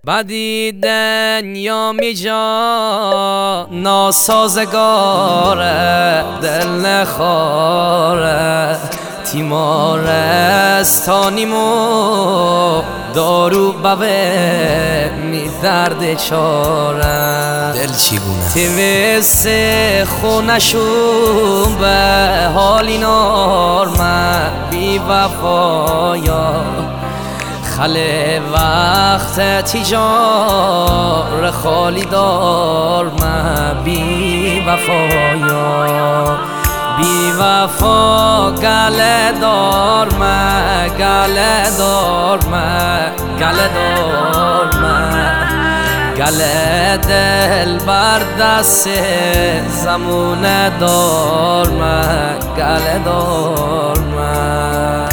بدیدن یا میجا ناسازگاره، دل نخواره، تیمارستانیمو دارو بوه می درد چاره. دل چیگونه تویس خونشون به حالی نارمه بی وفایا، خله وقت تیجار خالی دار من بی وفایا. بی وفا گله دار من، گله دار من، گله دار من، گله دل بر دست زمونه دار من، گله دار من.